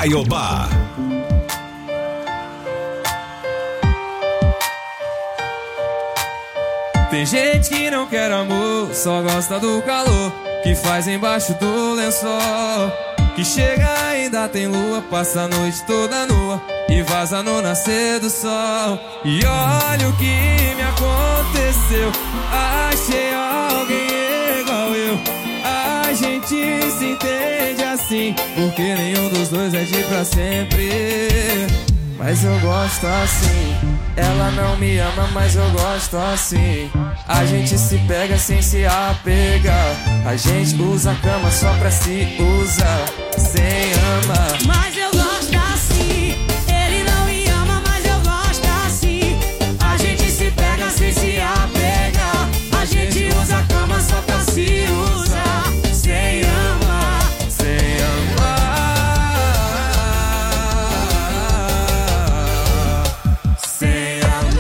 Caiobá. Tem gente que não quer amor, só gosta do calor que faz embaixo do lençol. Que chega ainda tem lua, passa a noite toda nua e vaza no nascer do sol. E olha o que me aconteceu, achei alguém igual eu. A gente se entende assim, porque nenhum dos dois é de pra sempre. Mas eu gosto assim. Ela não me ama, mas eu gosto assim. A gente se pega sem se apegar. A gente usa a cama só pra se usar, sem amar. Mas eu gosto assim. Ele não me ama, mas eu gosto assim. A gente se pega sem se apegar. A gente usa a cama só pra se usar, sem amar, sem amar. Sem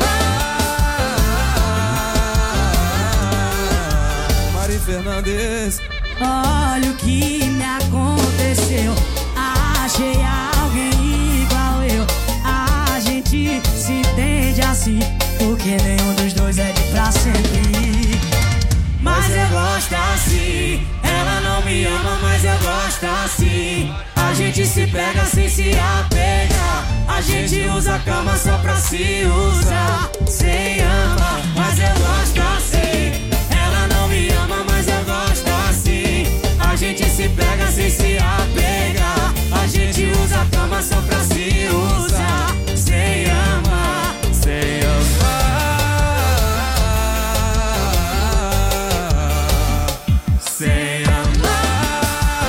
amar. Mari Fernandes. Olha o que me aconteceu, achei alguém igual eu. A gente se entende assim, porque nenhum dos dois é de pra sempre. Mas eu gosto assim. Ela não me ama, mas eu gosto assim. A gente se pega sem se apegar. A gente usa a cama só pra se usar, sem amar. Mas eu gosto assim. Ela não me ama, mas eu gosto assim. A gente se pega sem se apegar. A gente usa a cama só pra se usar, sem amar, sem amar. Sem amar.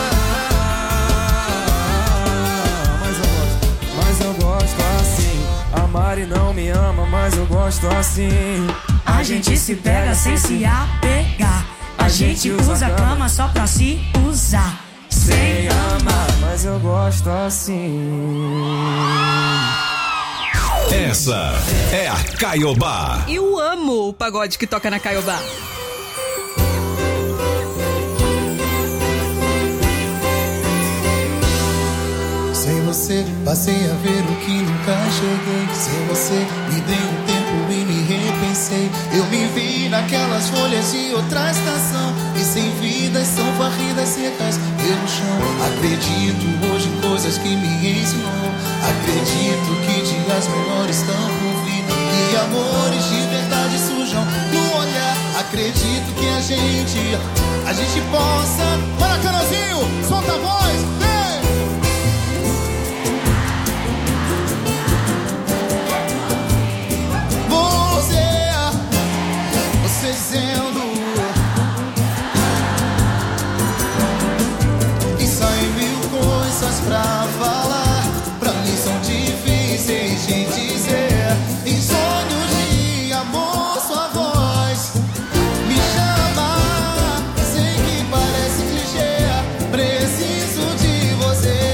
Mas eu gosto assim. A Mari não me ama, mas eu gosto assim. A gente se pega sem se apegar. A gente usa a cama só pra se usar, sem amar. Mas eu gosto assim. Essa é a Caiobá. Eu amo o pagode que toca na Caiobá. Sem você passei a ver o que nunca cheguei. Sem você me dei um tempo e me repensei. Eu me vi naquelas folhas de outra estação, e sem vidas são varridas secas pelo chão. Acredito hoje em coisas que me ensinou. Acredito que dias melhores estão por vir, e amores de verdade surjam no olhar. Acredito que a gente possa. Maracanãzinho, solta a voz, vem! Você dizendo, e saem mil coisas pra falar. Pra mim são difíceis de dizer. Em sonhos de amor, sua voz me chama. Sei que parece clichê, preciso de você.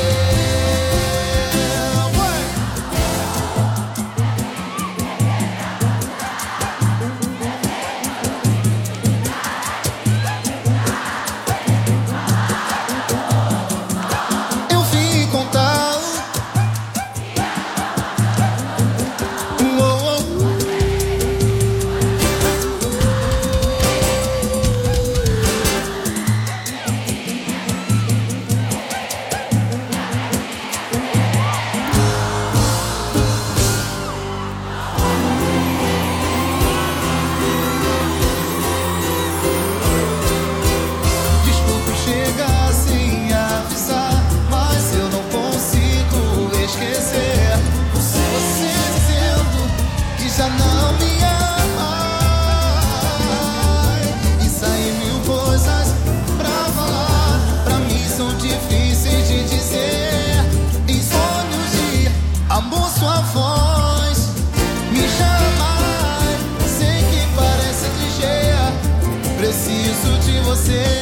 Preciso de você.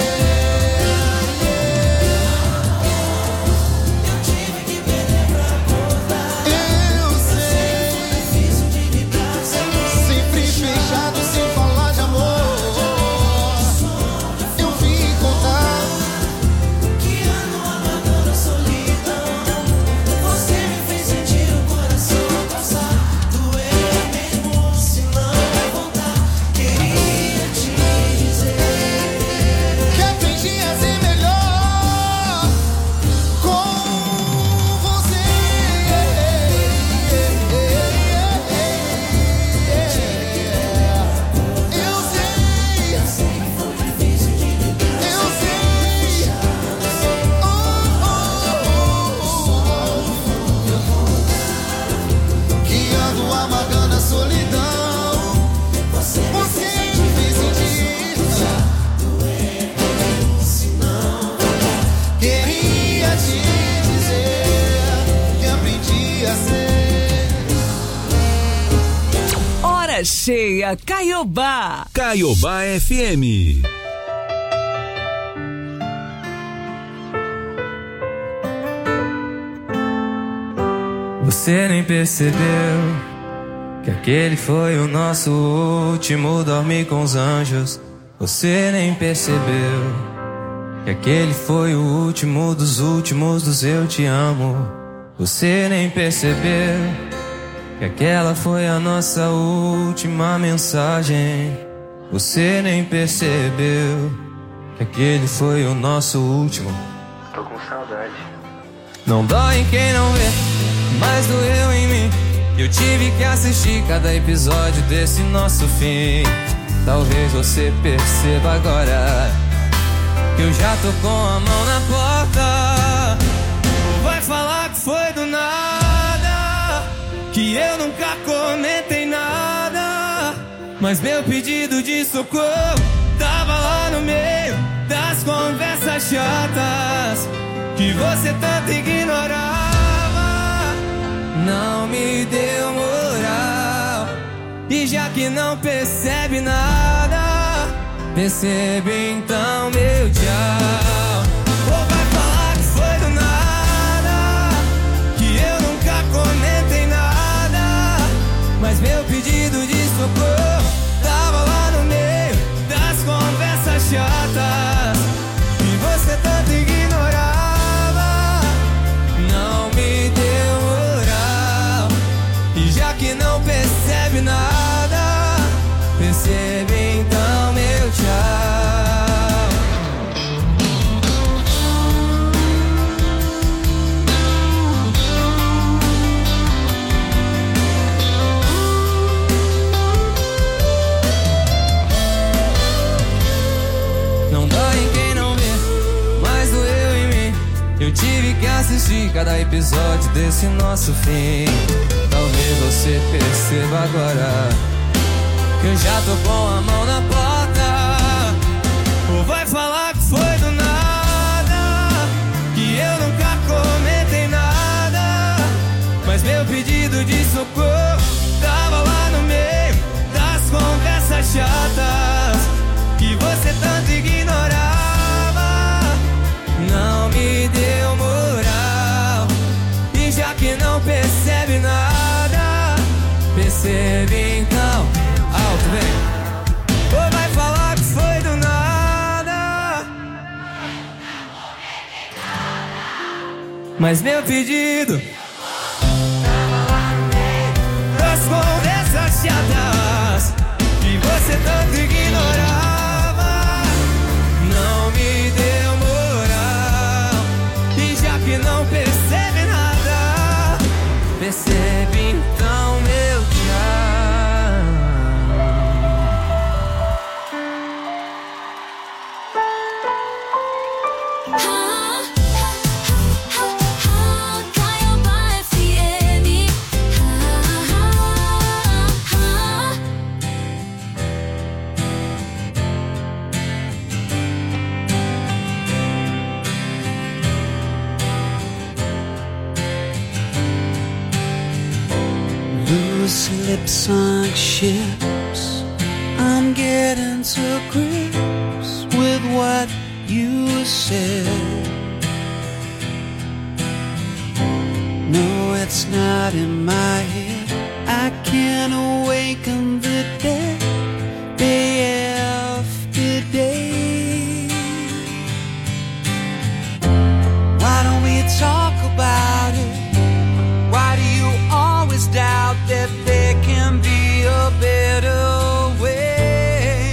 Eu tive que beber pra acordar. Eu sei. Difícil de lidar. Sempre fechado, sem falar de amor. Eu vim contar que ando amargando a solidão. Lua cheia, Caiobá. Caiobá FM. Você nem percebeu que aquele foi o nosso último dormir com os anjos. Você nem percebeu que aquele foi o último dos eu te amo. Você nem percebeu que aquela foi a nossa última mensagem. Você nem percebeu que aquele foi o nosso último. Tô com saudade. Não dói em quem não vê, mas doeu em mim. Eu tive que assistir cada episódio desse nosso fim. Talvez você perceba agora que eu já tô com a mão na porta. Vai falar que foi do nada, que eu nunca comentei nada, mas meu pedido de socorro tava lá no meio das conversas chatas que você tanto ignorava. Não me deu moral, e já que não percebe nada, percebe então meu tchau. Ou vai falar que foi do nada, que eu nunca comentei nada, mas meu pedido de socorro tava lá no meio das conversas chatas que você tanto ignorava. Não me deu moral, e já que não percebe nada, percebe então meu tchau. Não dói em quem não vê, mas doeu em mim. Eu tive que assistir cada episódio desse nosso fim. Talvez você perceba agora que eu já tô com a mão na porta. Ou vai falar que foi do nada, que eu nunca comentei nada, mas meu pedido de socorro tava lá no meio das conversas chatas que você tanto ignorava. Não me deu moral, e já que não percebe nada, percebe então. Alto, vem. Ou vai falar que foi do nada, mas meu pedido das conversas chatas que você tanto ignorava. Não me deu moral, e já que não percebe nada, percebe então meu tchau. Caiobá FM. Loose lips on ships, I'm getting to grips with what you said. No, it's not in my head, I can't awaken the dead day after day. Why don't we talk about it? Why do you always doubt that there can be a better way?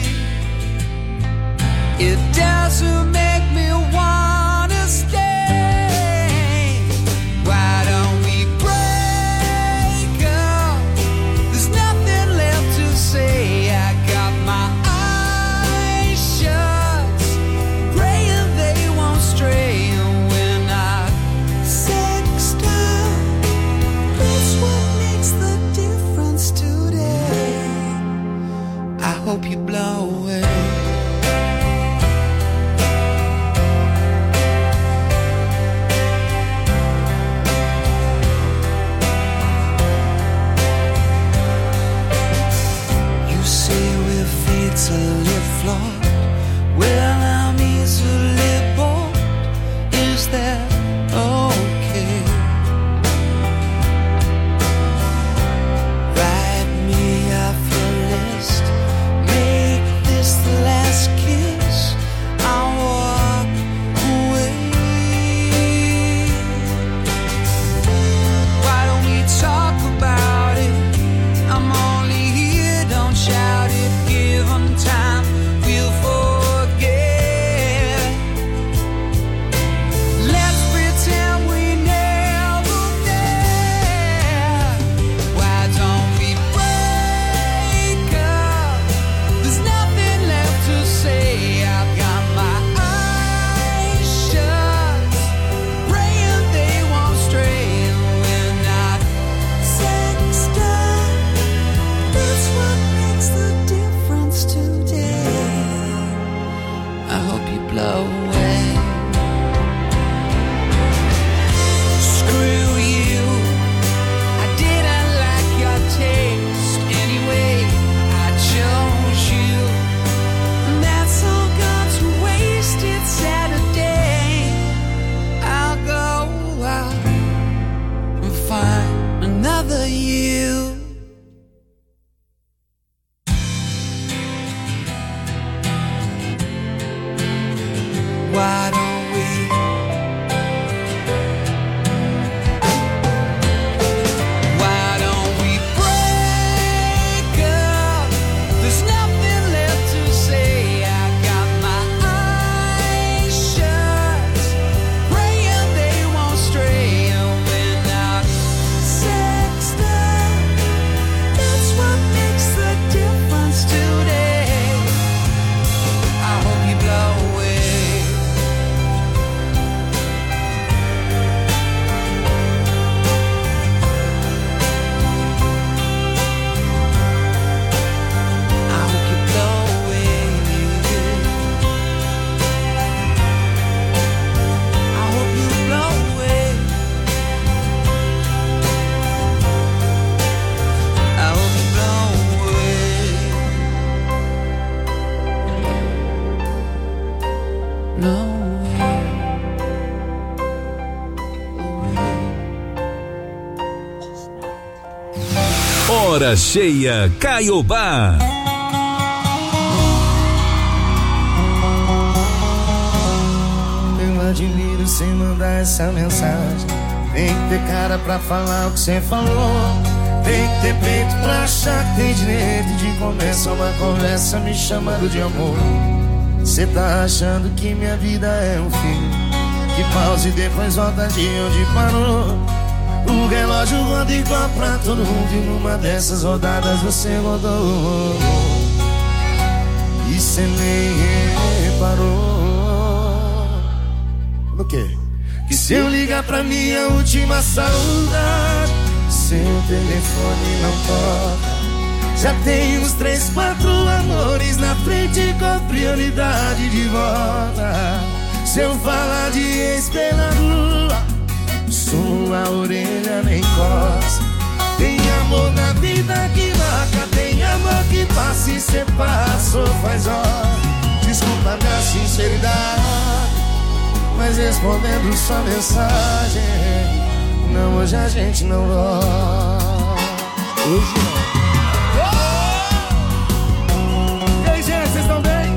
It doesn't make me wanna stay. Why don't we break up? There's nothing left to say. find another you. Why don't we? Why don't we break up? There's nothing left to say. I got my eyes shut, praying they won't stray. And we're not sexted. That's what makes the difference today. I hope you blow away. Hora cheia Caiobá. Eu admiro sem mandar essa mensagem. Tem que ter cara pra falar o que cê falou. Tem que ter peito pra achar que tem direito de começar uma conversa me chamando de amor. Cê tá achando que minha vida é um filme que pausa e depois volta de onde parou. O relógio roda igual pra todo mundo e numa dessas rodadas você rodou. E cê nem reparou. No quê? Que se eu ligar pra minha última saudade, seu telefone não toca. Já tem uns 3, 4 amores na frente com prioridade de volta. Se eu falar de ex pela rua, sua orelha nem coça. Tem amor na vida que marca, tem amor que passa e cê passou faz hora. Desculpa minha sinceridade, mas respondendo sua mensagem, não, hoje a gente não volta. Hoje não. E aí, gente, vocês estão bem?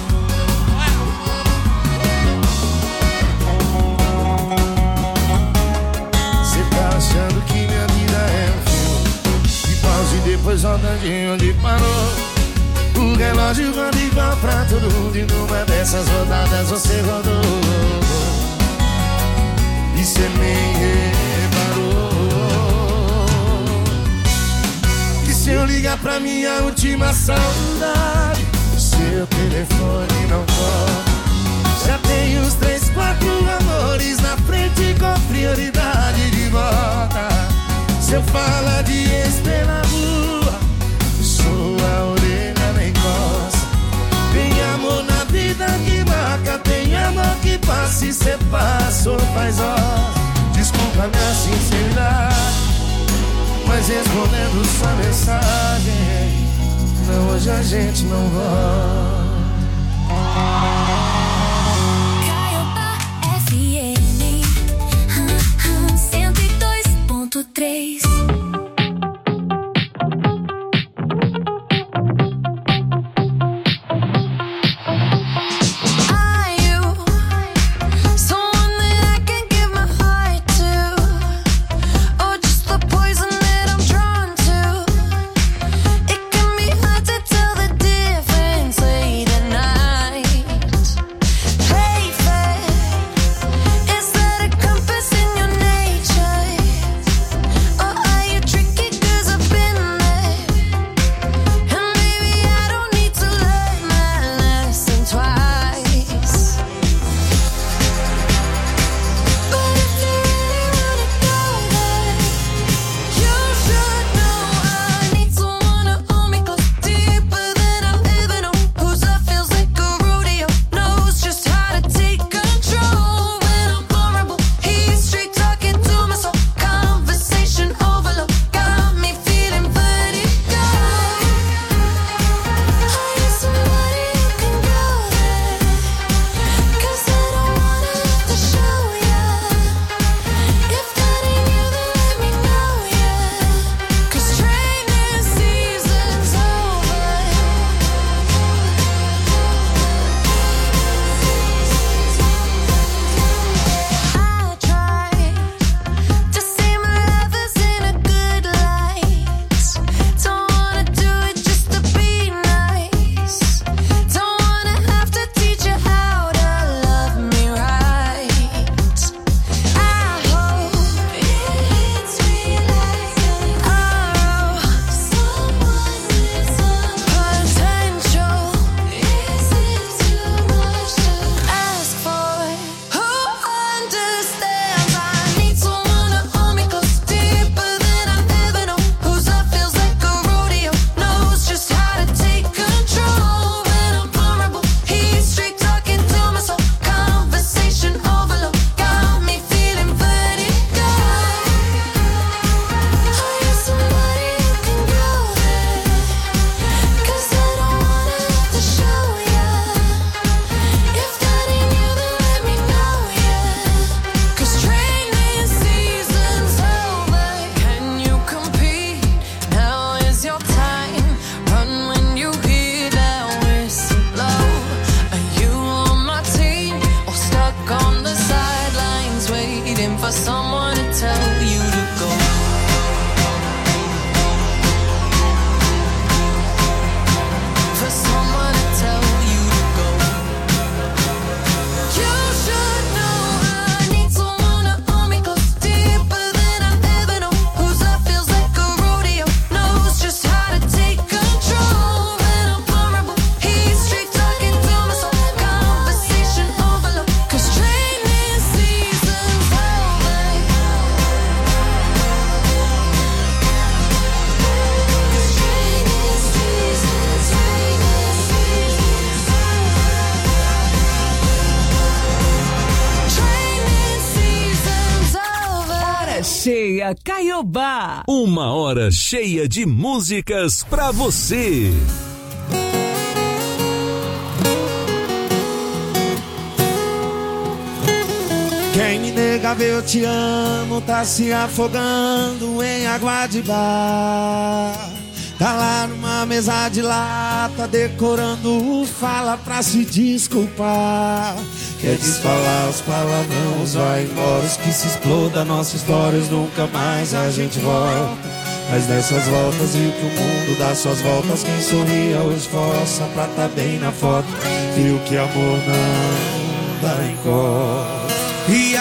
Achando que minha vida é um filme que pausa e depois volta de onde parou. O relógio roda igual pra todo mundo e numa dessas rodadas você rodou. E cê nem reparou. Que se eu ligar pra minha última saudade, seu telefone não toca. Já tem uns 3, 4 amores na frente com prioridade de volta. Se eu falar de ex pela rua, sua orelha nem coça. Tem amor na vida que marca, tem amor que passa e cê passou faz hora. Desculpa minha sinceridade, mas respondendo sua mensagem, não, hoje a gente não volta. Are you Cheia Caiobá. Uma hora cheia de músicas pra você. Quem me nega ver eu te amo tá se afogando em água de bar. Tá lá numa mesa de lata decorando fala pra se desculpar. Quer desfalar os palavrões, vai embora, os que se exploda nossas histórias, nunca mais a gente volta. Mas nessas voltas viu que o mundo dá suas voltas, quem sorria hoje esforça pra tá bem na foto. Viu que amor não dá em cor. E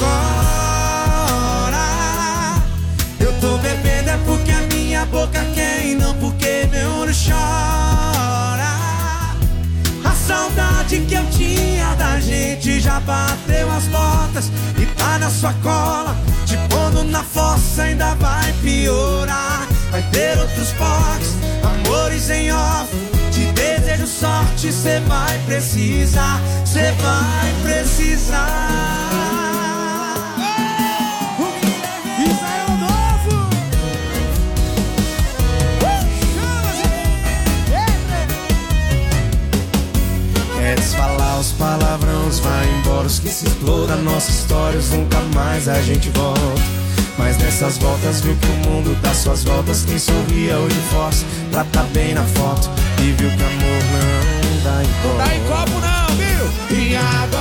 agora eu tô bebendo é porque a minha boca quer e não porque meu olho chora. A saudade que eu tinha da gente já bateu as portas e tá na sua cola, te pondo na fossa ainda vai piorar. Vai ter outros porques, amores em off, te desejo sorte, cê vai precisar, cê vai precisar. Quer desfalar os palavrões, vai embora, os que se exploram nossas histórias, nunca mais a gente volta. Mas nessas voltas viu que o mundo dá suas voltas, quem sorria hoje força pra tá bem na foto. E viu que amor não dá em copo. Não dá em copo não, viu? E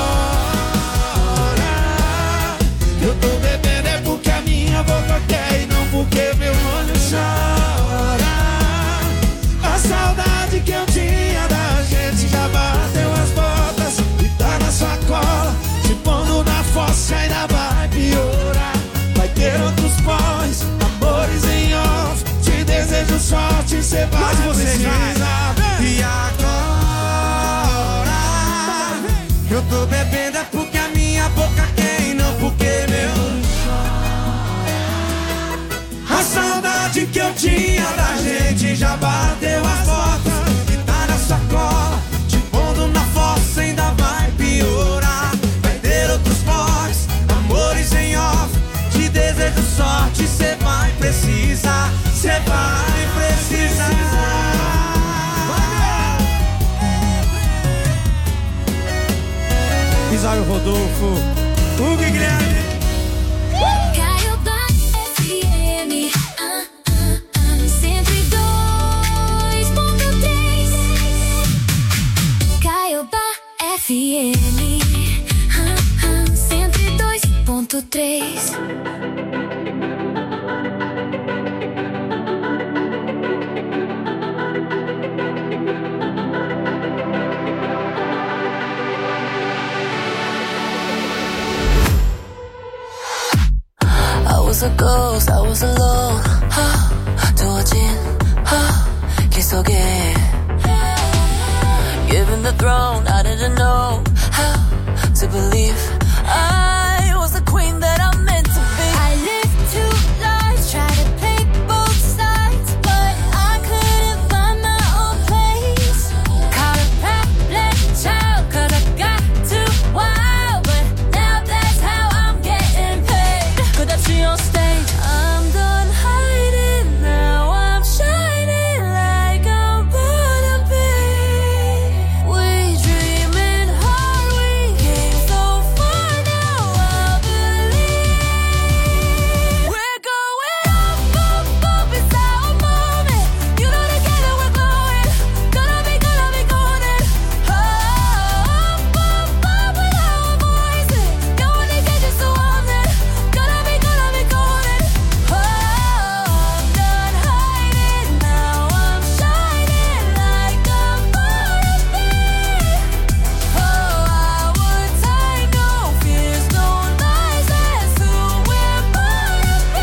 agora eu tô bebendo é porque a minha boca quer e não porque meu olho chora. A saudade que eu tinha da gente já bateu as botas e tá na sua cola, te pondo na fossa ainda vai piorar. Vai ter outros pós, amores em off, te desejo sorte, cê vai precisar. E agora eu tô bebendo é porque a minha boca quer e não porque meu chora. A saudade que eu tinha da gente já bateu as portas e tá na sua cola, te pondo na fossa ainda vai piorar. Vai ter outros pós, amores em off, te desejo sorte, cê vai precisar, cê vai precisar. Isaio Rodolfo, Hugo e Guilherme. Caiobá FM 102.3. Caiobá FM 102.3. I was a ghost, I was alone. 두어진 길 속에 given the throne, I didn't know how to believe I was the queen that I'm meant to be. I lived two lives, tried to play both sides, but I couldn't find my own place. Caught a problem child, 'cause I got too wild, but now that's how I'm getting paid. 끝없이 on stage, I'm done hiding, now I'm shining like I'm born to be. We dreaming hard, we came so far, now I believe. We're going up, up, up, it's our moment. You know together we're glowing, gonna be golden. Up, up, up with our voices, going to get you so on it. Gonna be golden. Oh, I'm done hiding, now I'm shining like I'm born to be. Oh, our time, no fears, no lies, that's who we're born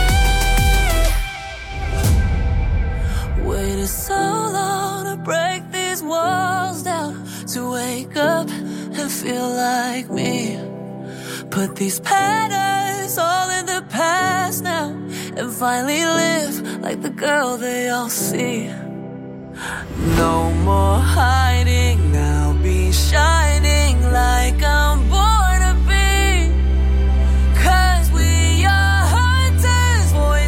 to be. waited so long to break these walls down, to wake up and feel like me. Put these patterns all in the past now, and finally live like the girl they all see. No more hiding, now be shining like I'm born to be. 'Cause we are hunters for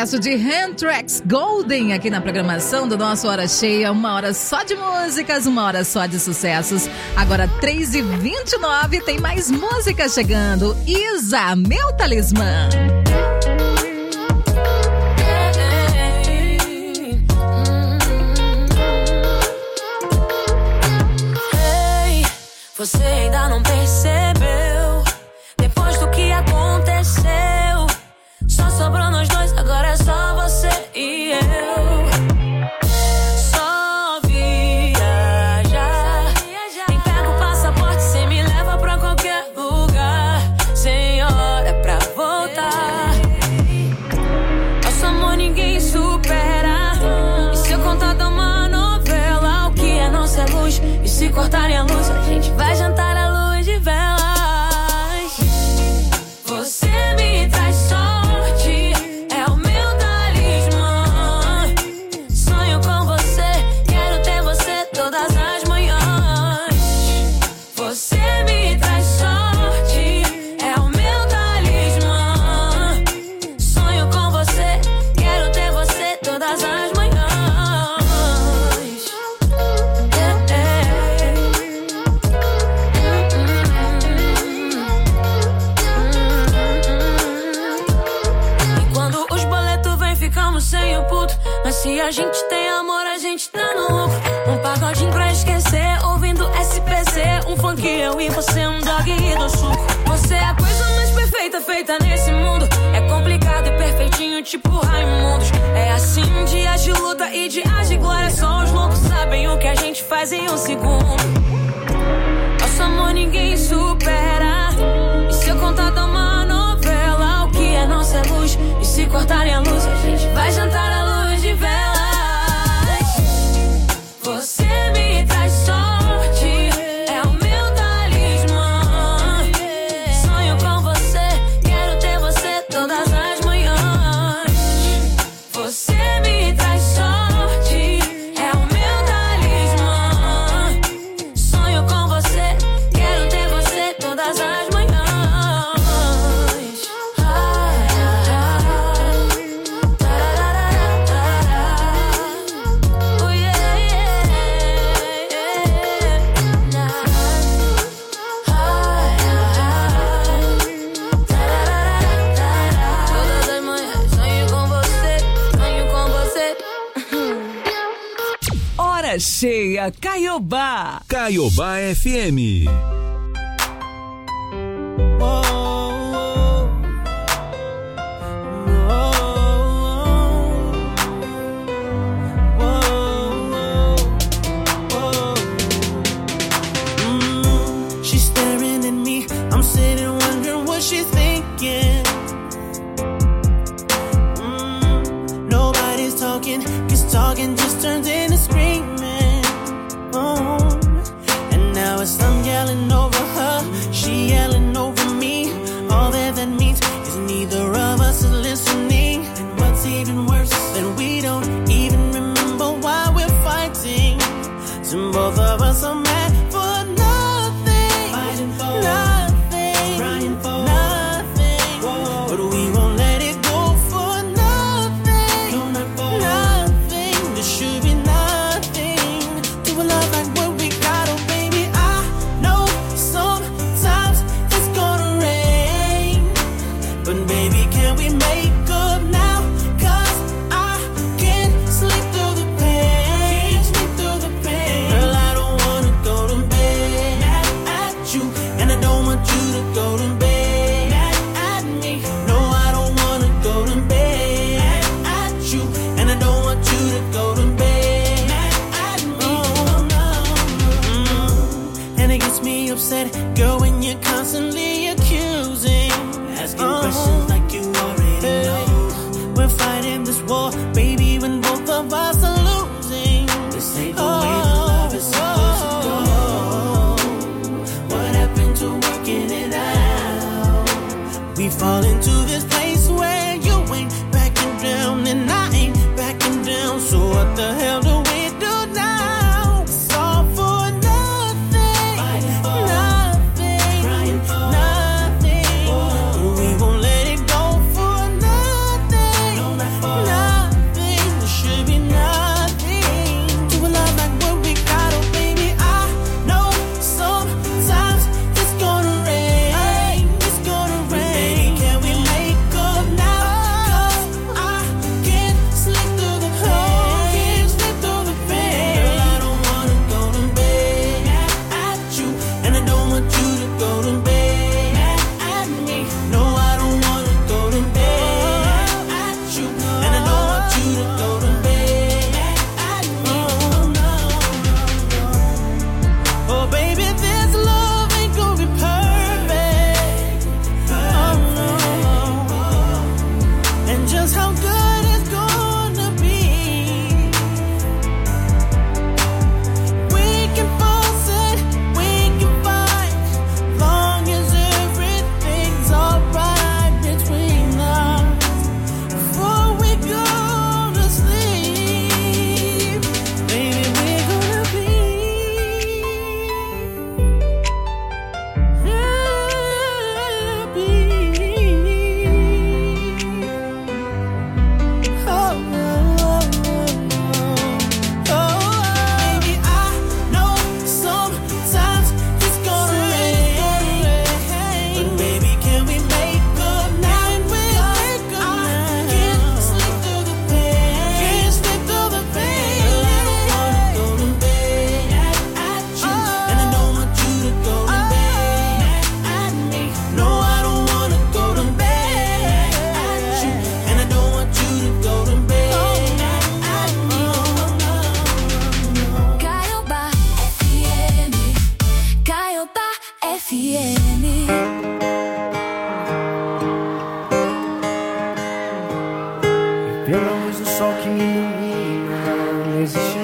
sucesso de Handtrax Golden aqui na programação do nosso Hora Cheia. Uma hora só de músicas, uma hora só de sucessos. Agora 3h29, tem mais músicas chegando. Isa, meu talismã. Hey, você ainda não percebeu? Depois do que aconteceu, só sobrou nós dois, agora é só você e eu. Só viajar. Nem pega o passaporte, cê me leva pra qualquer lugar. Sem hora pra voltar. Nosso amor ninguém supera. E se eu contar de uma novela, o que é nossa luz? E se cortarem a luz, a gente vai jantar à luz de velas. Você me traz sorte, é o meu talismã. Sonho com você, quero ter você todas as manhãs. Você me traz sorte, é o meu talismã. Sonho com você, quero ter você todas as manhãs. Ficamos sem o puto, mas se a gente tem amor, a gente tá no lucro. Um pagodinho pra esquecer, ouvindo SPC. Um funk eu e você, um dog e do suco. Você é a coisa mais perfeita feita nesse mundo. É complicado e perfeitinho, tipo Raimundos. É assim, dias de luta e dias de glória. Só os loucos sabem o que a gente faz em um segundo. Nosso amor ninguém supera. E se eu contar de uma novela, o que é nossa luz? E se cortarem a luz, a gente vai jantar à luz de velas. Você me traz sorte, é o meu talismã. Sonho com você, quero ter você todas as manhãs. Você me traz sorte, é o meu talismã. Sonho com você, quero ter você todas as manhãs. Hora Cheia Caiobá. Caiobá FM. She's staring at me, I'm sitting wondering what she's thinking. Nobody's talking, 'cause talking just turns into screaming. And now it's I'm yelling over her, she yelling over me. All that means is neither of us is listening. And what's even worse than we don't even remember why we're fighting. So both of us are mad for nothing, fighting for nothing, crying for nothing. Whoa. But we won't let it go for nothing, no, not for nothing. There should be nothing to a love like what we got. Oh baby, I know sometimes it's gonna rain, but baby, can we make up now? 'Cause I can't sleep through the pain, sleep through the pain. Girl, I don't wanna go to bed mad at you, and I don't want you to go to bed mad at me. No, I don't wanna go to bed mad at you, and I don't want you to go to bed mad at me. Oh, no. And it gets me upset, girl, when you're constantly accusing, asking questions like you already know. We're fighting this war, baby, when both of us are losing. This ain't the way that love is supposed to go. What happened to working it out? We fall into this place where you ain't backing down and I ain't backing down. So what the hell do we do now? It's all for nothing, fighting for nothing, crying for nothing.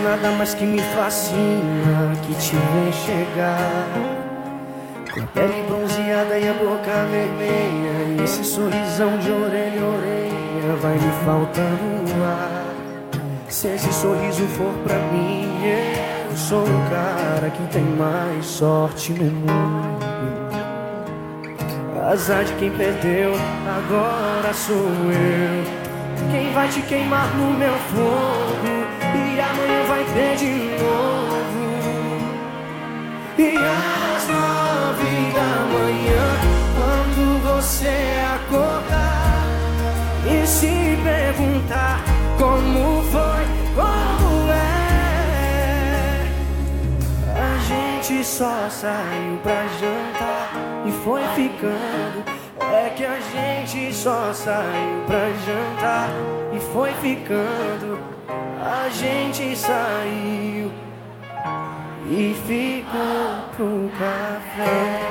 nada mais que me fascina que te ver chegar, com a pele bronzeada e a boca vermelha, e esse sorrisão de orelha a orelha vai me faltando no ar. Se esse sorriso for pra mim, eu sou o cara que tem mais sorte no mundo. Azar de quem perdeu, agora sou eu. Quem vai te queimar no meu fogo, e amanhã vai ter de novo. E às 9 da manhã, quando você acordar e se perguntar como foi, como é, a gente só saiu pra jantar e foi ficando. É que a gente só saiu pra jantar e foi ficando. A gente saiu e ficou pro café.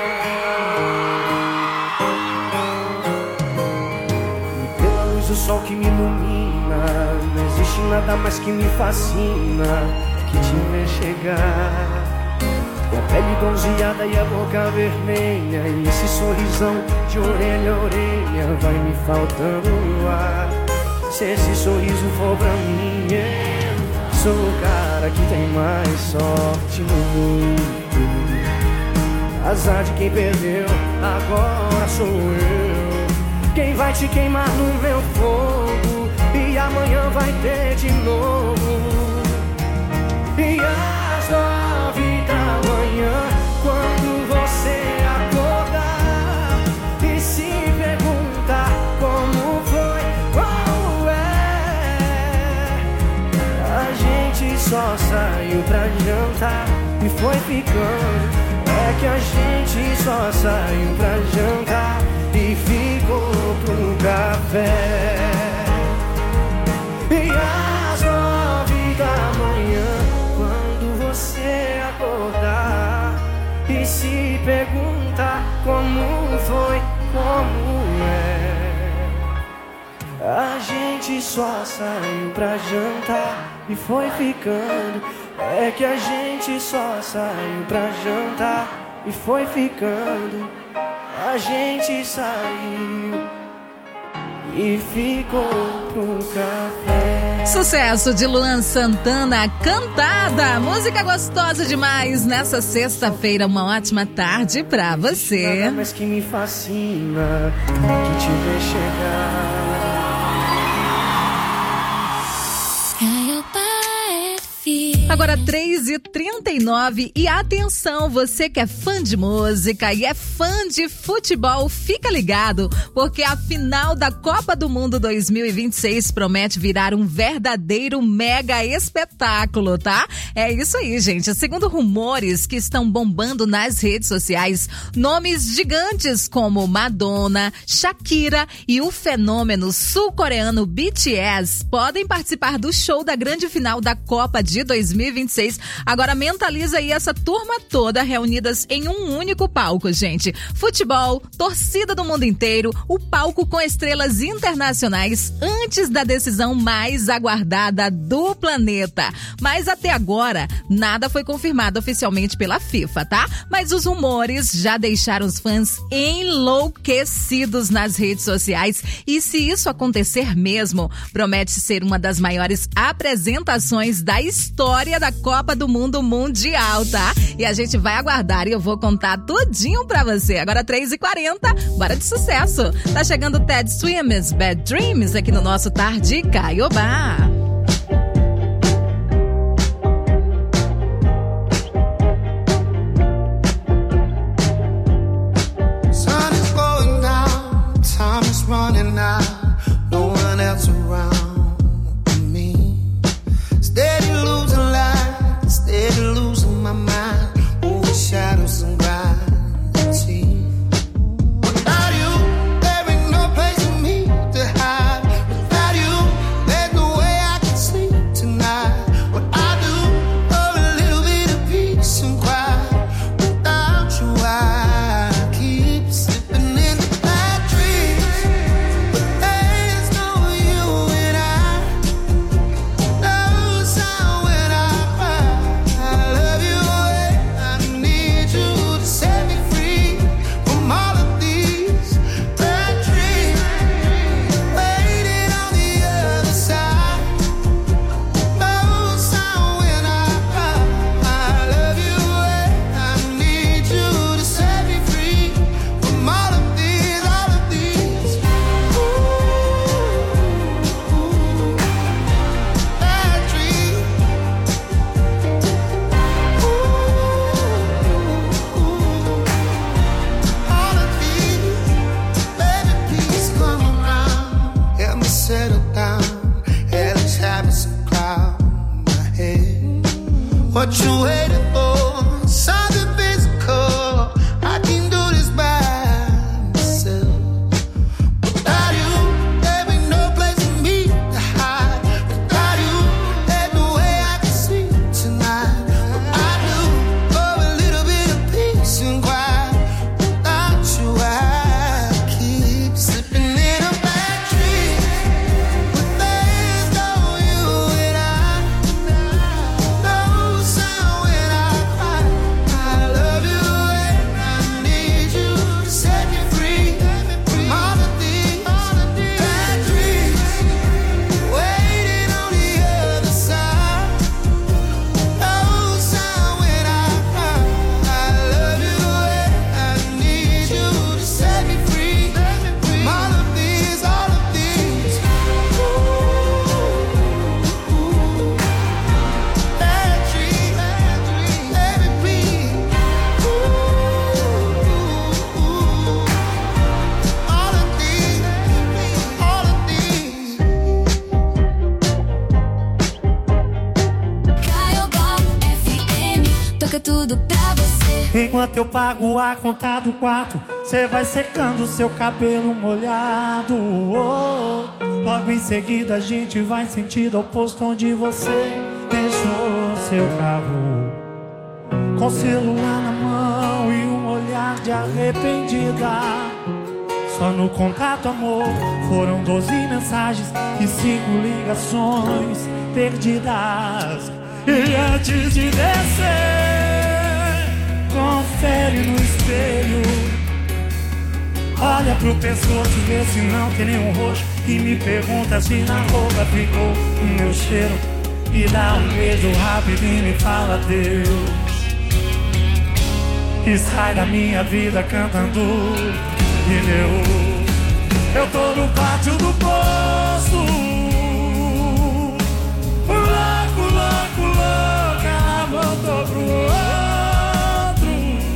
E pela luz do sol que me ilumina, não existe nada mais que me fascina que te ver chegar, com a pele bronzeada e a boca vermelha, e esse sorrisão de orelha a orelha vai me faltando no ar. Se esse sorriso for pra mim, eu sou o cara que tem mais sorte no mundo. Azar de quem perdeu, agora sou eu. Quem vai te queimar no meu fogo, e amanhã vai ter de novo. E às 9 da manhã, quando você acordar e se perguntar como foi, como é, a gente só saiu pra jantar e foi ficando. É que a gente só saiu pra jantar e ficou pro café. E às 9 da manhã, quando você acordar e se perguntar como foi, como é, a gente só saiu pra jantar e foi ficando. É que a gente só saiu pra jantar e foi ficando. A gente saiu e ficou pro café. Sucesso de Luan Santana, Cantada. Música gostosa demais nessa sexta-feira. Uma ótima tarde pra você. Nada mais que me fascina que te ver chegar. Agora 3h39 e atenção, você que é fã de música e é fã de futebol, fica ligado, porque a final da Copa do Mundo 2026 promete virar um verdadeiro mega espetáculo, tá? É isso aí, gente. Segundo rumores que estão bombando nas redes sociais, nomes gigantes como Madonna, Shakira e o fenômeno sul-coreano BTS podem participar do show da grande final da Copa de 2026. Agora mentaliza aí essa turma toda reunidas em um único palco, gente. Futebol, torcida do mundo inteiro, o palco com estrelas internacionais antes da decisão mais aguardada do planeta. Mas até agora, nada foi confirmado oficialmente pela FIFA, tá? Mas os rumores já deixaram os fãs enlouquecidos nas redes sociais. E se isso acontecer mesmo, promete ser uma das maiores apresentações da história da Copa do Mundo Mundial, tá? E a gente vai aguardar e eu vou contar tudinho pra você. Agora 3h40, bora de sucesso. Tá chegando o Ted Swimmers, Bad Dreams, aqui no nosso Tarde Caiobá. Sun is going down, time is running out, no one else around me. Steady losing light, steady losing my mind, over shadows and gravity. Without you, there ain't no place for me to hide. Without you, there's no way I What you waiting for? Something physical. I can do this by myself. Without you, there ain't no place for me to hide. Without you, there's no way I can sleep tonight. I do for a little bit of peace and quiet. Without you, I keep slipping in a bad dream. But there's no you and I. No sound when I cry. I love you and I need you to set me free from all of these bad dreams waiting on the other side. No sound when I cry. I love you and I need you to set me free from all of these bad dreams. Let me breathe. All of these. Caiobá FM, toca tudo pra você. Enquanto eu pago a conta do quarto, cê vai secando seu cabelo molhado. Oh, logo em seguida a gente vai em sentido oposto, onde você deixou seu carro, com o celular na mão e um olhar de arrependida. Só no contato, amor, foram 12 mensagens e 5 ligações perdidas. E antes de descer, confere no espelho, olha pro pescoço, vê se não tem nenhum roxo, e me pergunta se na roupa ficou o meu cheiro, e dá um beijo rápido e me fala adeus, e sai da minha vida cantando pneu. Eu tô no pátio do posto, louco, louco, louco, ela voltou pro outro.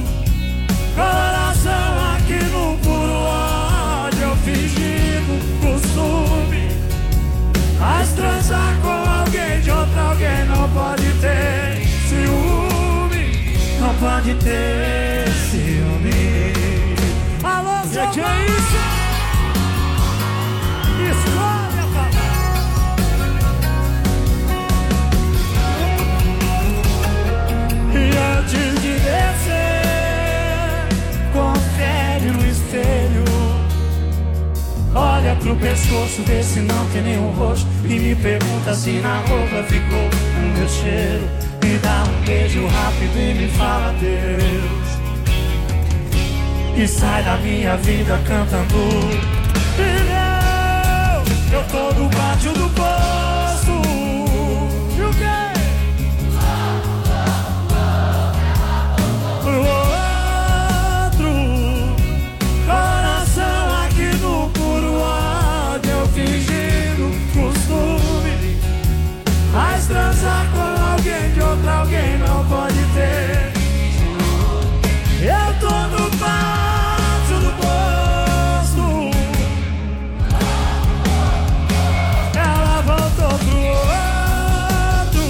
Coração aqui no puro ódio, eu fingindo costume. Mas transar com alguém de outro alguém não pode ter ciúme. Não pode ter ciúme. Alô, seu que é isso? Escolha, papai. E antes de descer, confere no espelho, olha pro pescoço, vê se não tem nenhum roxo, e me pergunta se na roupa ficou o meu cheiro, me dá um beijo rápido e me fala adeus, e sai da minha vida cantando pneu. Eu tô no pátio do posto. E o quê? Pro outro. Coração aqui no puro ódio, eu fingindo costume. Mas transar com alguém de outro alguém não pode ter. Eu tô no pátio do posto. Ela voltou pro outro.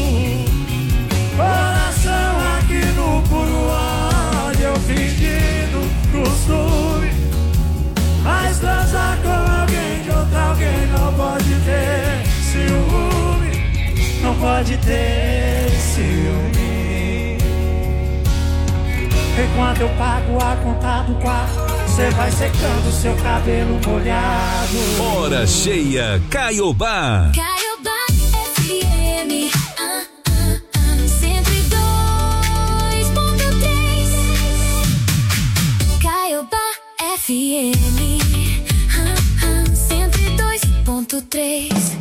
Coração aqui no puro ódio, eu fingindo costume. Mas transar com alguém de outro alguém não pode ter ciúme. Não pode ter ciúme. Enquanto eu pago a conta do quarto, cê vai secando seu cabelo molhado. Hora cheia, Caiobá. Caiobá FM 102.3. Caiobá FM 102.3.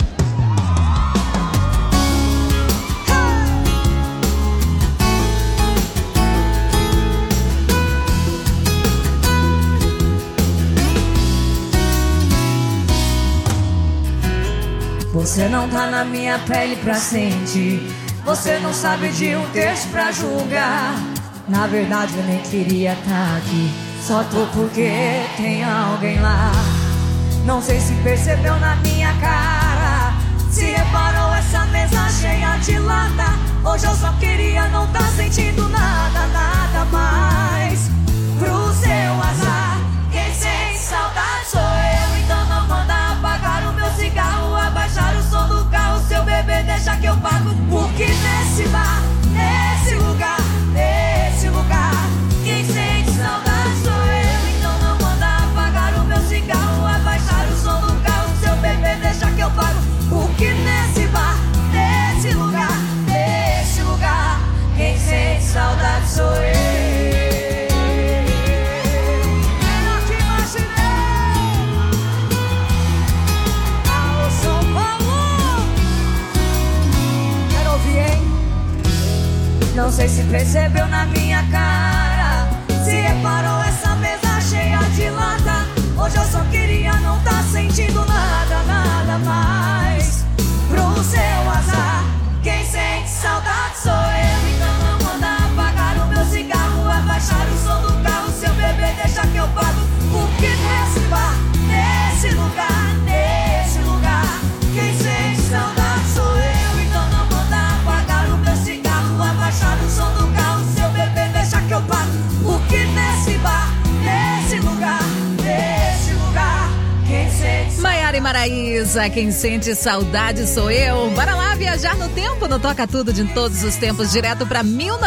Você não tá na minha pele pra sentir. Você não sabe de um texto pra julgar. Na verdade eu nem queria tá aqui. Só tô porque tem alguém lá. Não sei se percebeu na minha cara, se reparou essa mesa cheia de lata. Hoje eu só queria sentindo nada, nada mais. Pro seu azar, quem sente saudade sou eu. Então não manda apagar o meu cigarro, abaixar o som do carro. Seu bebê deixa que eu pago. Porque nesse bar, nesse lugar, quem sente saudade sou eu. Então não manda apagar o meu cigarro, abaixar o som do carro. Seu bebê deixa que eu pago. Porque nesse bar, nesse lugar, quem sente saudade sou eu. Não sei se percebeu na minha cara, se reparou essa mesa cheia de lata. Hoje eu só queria não tá sentindo nada, nada mais. Pro seu azar, quem sente saudade sou eu. Então não manda apagar o meu cigarro, abaixar o som do carro. Seu bebê deixa que eu pago. Porque nesse bar, nesse lugar, quem sente saudade sou eu. Então não manda apagar o meu cigarro, abaixar o som do carro. Seu bebê deixa que eu pago. Porque nesse bar, nesse lugar, quem sente. Maiara e Maraísa, quem sente saudade sou eu. Bora lá viajar no tempo, no Toca Tudo de todos os tempos, direto pra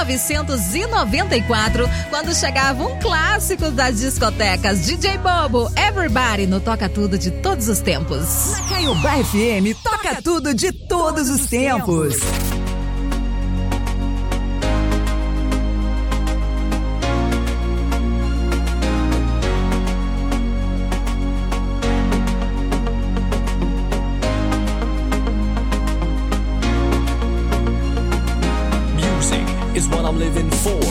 1994, quando chegava um clássico das discotecas, DJ Bobo, Everybody, no Toca Tudo de todos os tempos. Na Caiobá FM, toca tudo de todos os tempos. Is what I'm living for.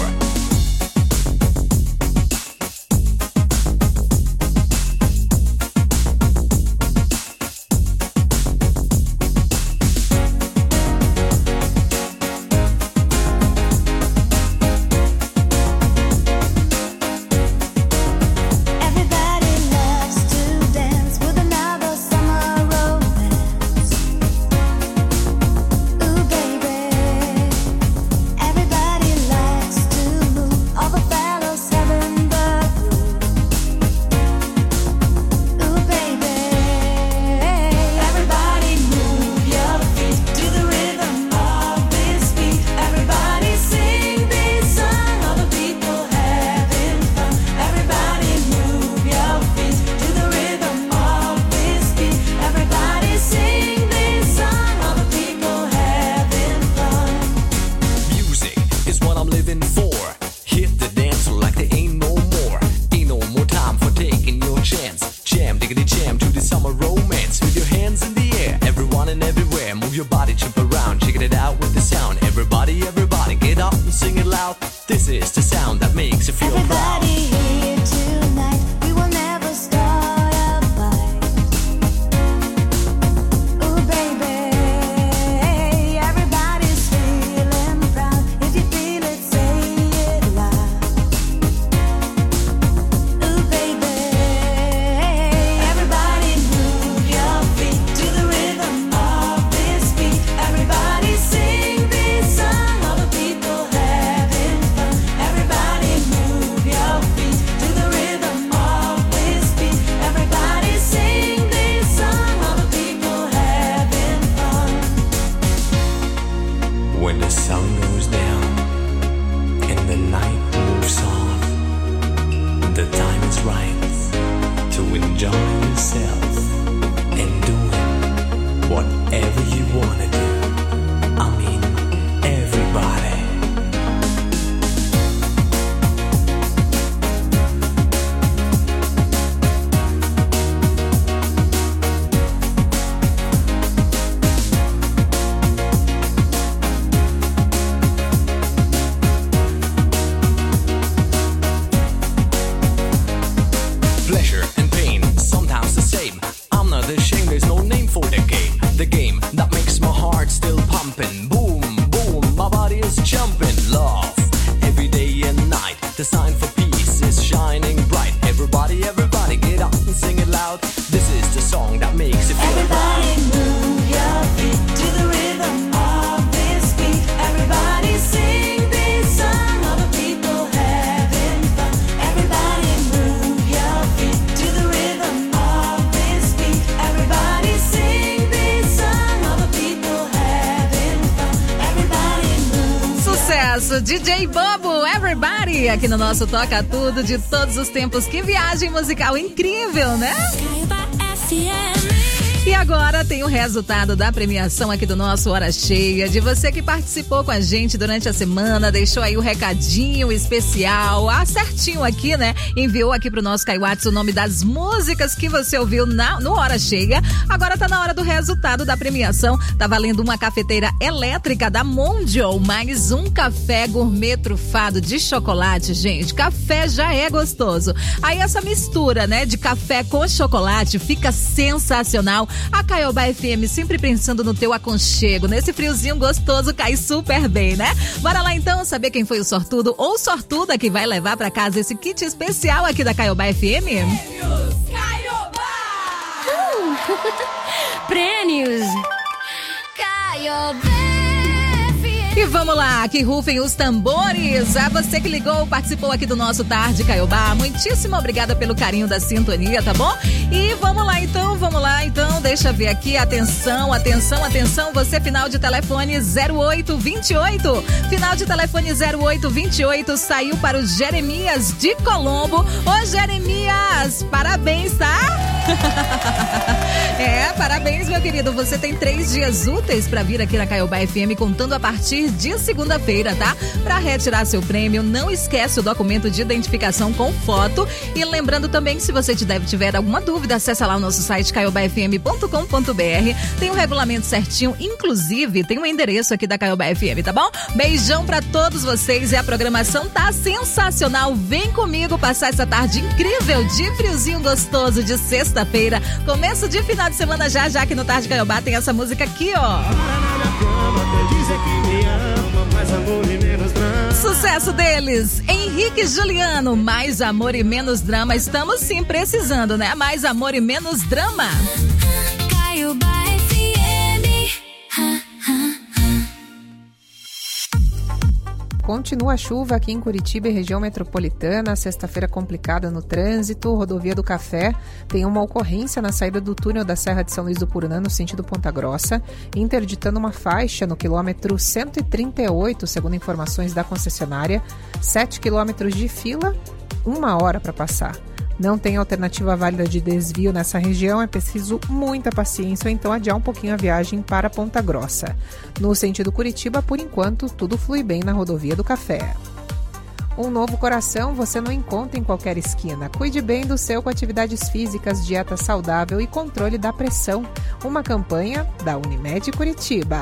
Everybody sing this song. sucesso. DJ Bobo, Everybody, aqui no nosso Toca Tudo de todos os tempos. Que viagem musical incrível, né? E agora tem o resultado da premiação aqui do nosso Hora Cheia, de você que participou com a gente durante a semana, deixou aí o recadinho especial, certinho aqui, né? Enviou aqui pro nosso Kaiwatz o nome das músicas que você ouviu no Hora Cheia. Agora tá na hora do resultado da premiação. Tá valendo uma cafeteira elétrica da Mondial, mais um café gourmet trufado de chocolate, gente. Café já é gostoso. Aí essa mistura, né, de café com chocolate fica sensacional. A Caiobá FM sempre pensando no teu aconchego. Nesse friozinho gostoso cai super bem, né? Bora lá então saber quem foi o sortudo ou sortuda que vai levar pra casa esse kit especial aqui da Caiobá FM. Prêmios Caiobá. E vamos lá, que rufem os tambores. A você que ligou, participou aqui do nosso Tarde Caiobá. Muitíssimo obrigada pelo carinho da sintonia, tá bom? E vamos lá então, deixa eu ver aqui. Atenção, você final de telefone 0828. Final de telefone 0828 saiu para o Jeremias de Colombo. Ô Jeremias, parabéns, tá? Parabéns, meu querido. Você tem 3 dias úteis pra vir aqui na Caiobá FM, contando a partir de segunda-feira, tá? Pra retirar seu prêmio, não esquece o documento de identificação com foto. E lembrando também que se você tiver alguma dúvida, acessa lá o nosso site caiobafm.com.br. Tem um regulamento certinho, inclusive tem um endereço aqui da Caiobá FM, tá bom? Beijão pra todos vocês e a programação tá sensacional. Vem comigo passar essa tarde incrível de friozinho gostoso de sexta-feira. Começo de final de semana já que no Tarde Caiobá tem essa música aqui, ó. Sucesso deles, Henrique e Juliano, mais amor e menos drama. Estamos sim precisando, né? Mais amor e menos drama. Caiobá FM. Continua a chuva aqui em Curitiba e região metropolitana. Sexta-feira complicada no trânsito. Rodovia do Café tem uma ocorrência na saída do túnel da Serra de São Luís do Purunã, no sentido Ponta Grossa, interditando uma faixa no quilômetro 138, segundo informações da concessionária. 7 quilômetros de fila, 1 hora para passar. Não tem alternativa válida de desvio nessa região, é preciso muita paciência ou então adiar um pouquinho a viagem para Ponta Grossa. No sentido Curitiba, por enquanto, tudo flui bem na Rodovia do Café. Um novo coração você não encontra em qualquer esquina. Cuide bem do seu com atividades físicas, dieta saudável e controle da pressão. Uma campanha da Unimed Curitiba.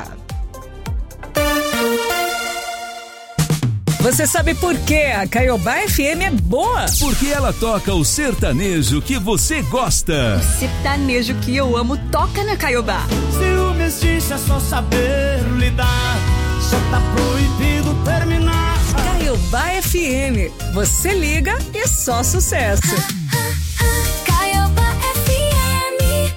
Você sabe por que a Caiobá FM é boa? Porque ela toca o sertanejo que você gosta. O sertanejo que eu amo toca na Caiobá. Ciúmes disso é só saber lidar. Só tá proibido terminar. Caiobá FM. Você liga e só sucesso. Caiobá FM.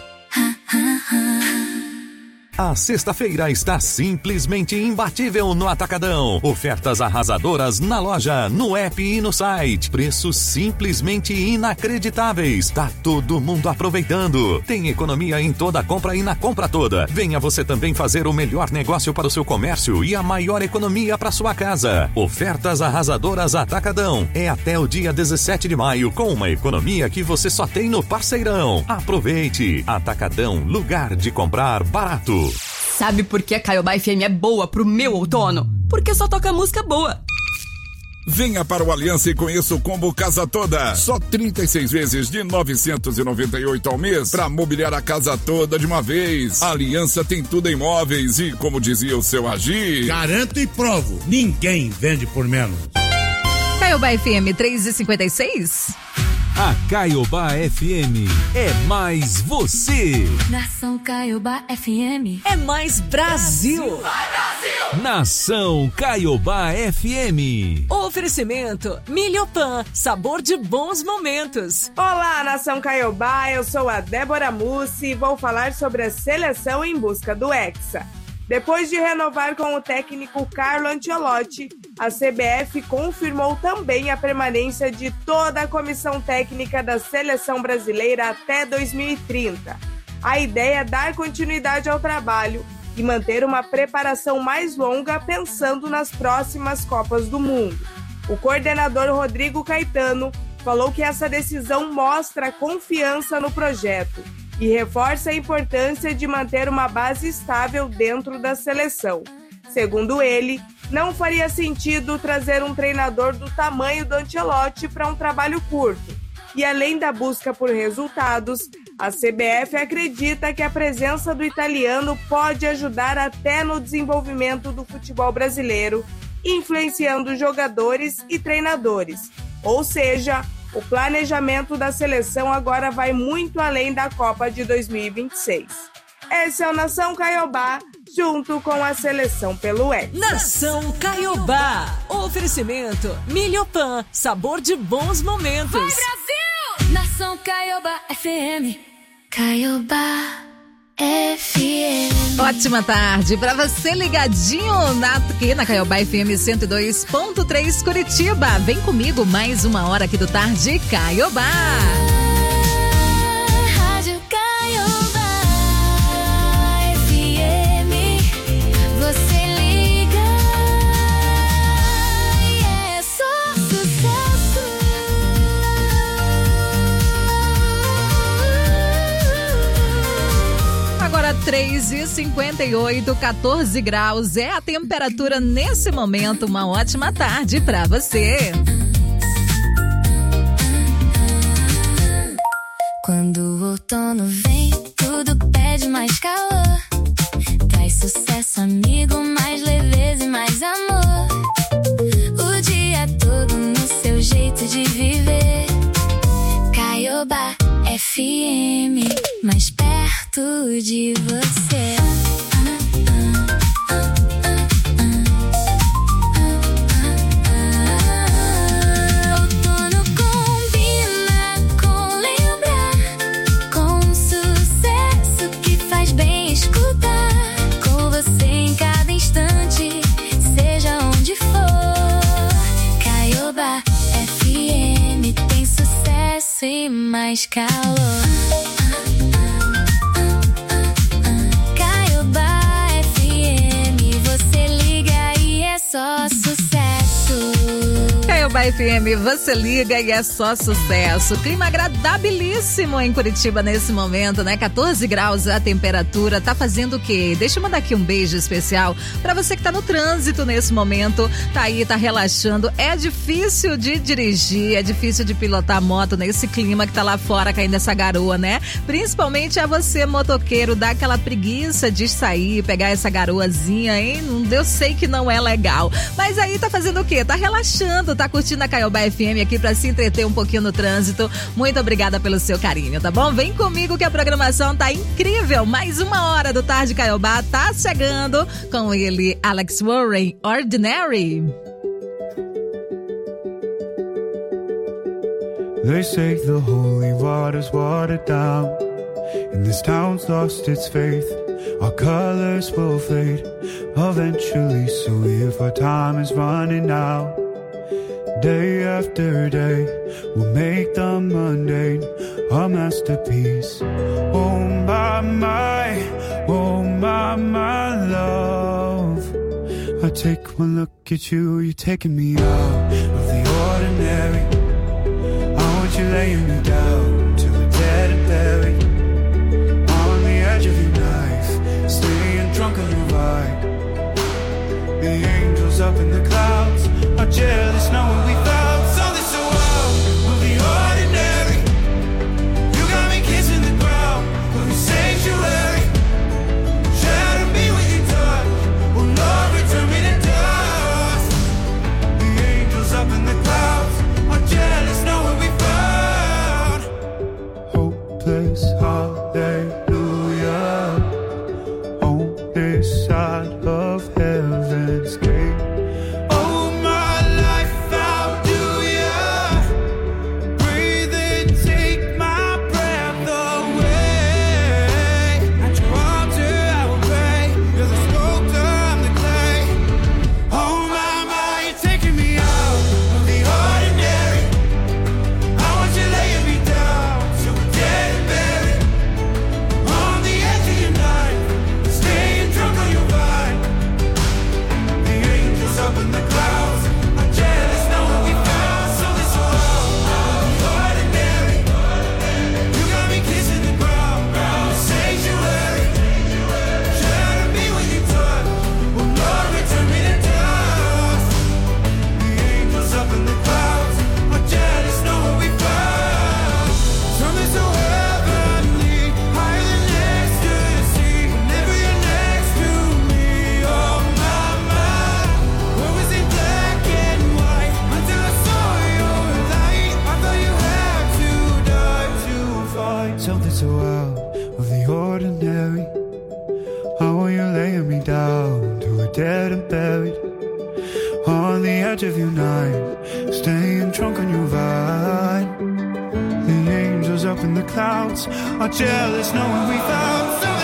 A sexta-feira está simplesmente imbatível no Atacadão. Ofertas arrasadoras na loja, no app e no site. Preços simplesmente inacreditáveis. Tá todo mundo aproveitando. Tem economia em toda compra e na compra toda. Venha você também fazer o melhor negócio para o seu comércio e a maior economia para sua casa. Ofertas arrasadoras Atacadão. É até o dia 17 de maio com uma economia que você só tem no Parceirão. Aproveite. Atacadão, lugar de comprar barato. Sabe por que a Caiobá FM é boa pro meu outono? Porque só toca música boa. Venha para o Aliança e conheça o combo Casa Toda. Só 36 vezes de 998 ao mês para mobiliar a casa toda de uma vez. A Aliança tem tudo em móveis e, como dizia o seu Agir, garanto e provo, ninguém vende por menos. Caiobá FM 3h56. A Caiobá FM é mais você. Nação Caiobá FM. É mais Brasil. Vai, Brasil! Nação Caiobá FM. Oferecimento Milhopan, sabor de bons momentos. Olá, Nação Caiobá, eu sou a Débora Mussi e vou falar sobre a seleção em busca do Hexa. Depois de renovar com o técnico Carlo Ancelotti, a CBF confirmou também a permanência de toda a comissão técnica da seleção brasileira até 2030. A ideia é dar continuidade ao trabalho e manter uma preparação mais longa pensando nas próximas Copas do Mundo. O coordenador Rodrigo Caetano falou que essa decisão mostra confiança no projeto e reforça a importância de manter uma base estável dentro da seleção. Segundo ele, não faria sentido trazer um treinador do tamanho do Ancelotti para um trabalho curto. E além da busca por resultados, a CBF acredita que a presença do italiano pode ajudar até no desenvolvimento do futebol brasileiro, influenciando jogadores e treinadores. Ou seja, o planejamento da seleção agora vai muito além da Copa de 2026. Esse é o Nação Caiobá, junto com a seleção pelo X. Nação Caiobá. Oferecimento Milhopan, sabor de bons momentos. Vai, Brasil! Nação Caiobá FM. Caiobá FM. Ótima tarde pra você ligadinho aqui na Caiobá FM 102.3 Curitiba. Vem comigo mais uma hora aqui do Tarde Caiobá. Rádio Caiobá FM. Você liga e é só sucesso. Agora 3h58, 14 graus é a temperatura nesse momento. Uma ótima tarde pra você. Quando o outono vem, tudo pede mais calor. Traz sucesso, amigo, mais leveza e mais amor. O dia todo no seu jeito de viver. Caiobá FM, mais perto de você. Outono combina com lembrar, com sucesso que faz bem escutar. Com você em cada instante, seja onde for. Caiobá FM tem sucesso e mais calor. Caiobá FM, você liga e é só sucesso. Caiobá FM, você liga e é só sucesso. Clima agradabilíssimo em Curitiba nesse momento, né? 14 graus a temperatura. Tá fazendo o quê? Deixa eu mandar aqui um beijo especial pra você que tá no trânsito nesse momento. Tá aí, tá relaxando. É difícil de dirigir, é difícil de pilotar a moto nesse clima que tá lá fora caindo essa garoa, né? Principalmente a você, motoqueiro, dá aquela preguiça de sair, pegar essa garoazinha, hein? Eu sei que não é legal. Mas aí tá fazendo o quê? Tá relaxando, tá curtindo a Caiobá FM aqui pra se entreter um pouquinho no trânsito. Muito obrigada pelo seu carinho, tá bom? Vem comigo que a programação tá incrível. Mais uma hora do Tarde Caiobá tá chegando com ele, Alex Warren, Ordinary. They say the holy water's watered down, and this town's lost its faith. Our colors will fade eventually, so if our time is running out, day after day, we'll make the mundane a masterpiece. Oh my, oh my love. I take one look at you, you're taking me out of the ordinary. I want you laying me down till we're dead and buried, on the edge of your knife, staying drunk on your ride. The angels up in the clouds are jealous knowing we found something so wild of the ordinary. You got me kissing the ground of your sanctuary. Shatter me with your touch, oh Lord, return me to dust. The angels up in the clouds are jealous knowing we found hopeless hallelujah on this side of heaven's gate. Drunk on your buried on the edge of your night, staying drunk on your vibe. The angels up in the clouds are jealous knowing we found